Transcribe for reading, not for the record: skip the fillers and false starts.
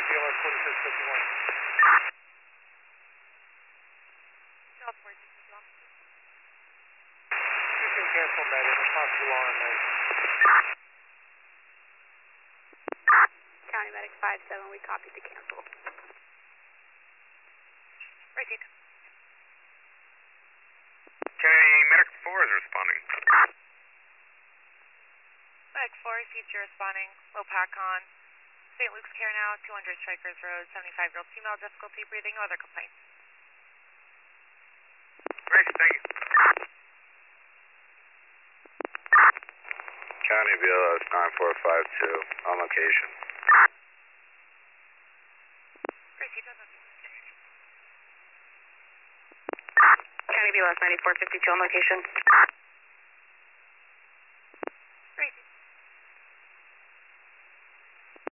BLS 4651. You can cancel that in. It's not too long on that. County Medic 57, we copied the cancel. Received. County Medic 4 is responding. Medic 4 received, you're responding. Low pack on. St. Luke's Care now, 200 Strikers Road, 75-year-old female, difficulty breathing, no other complaints. Great, thank you. County BLS 9452, on location. Received. County BLS 9452 on location.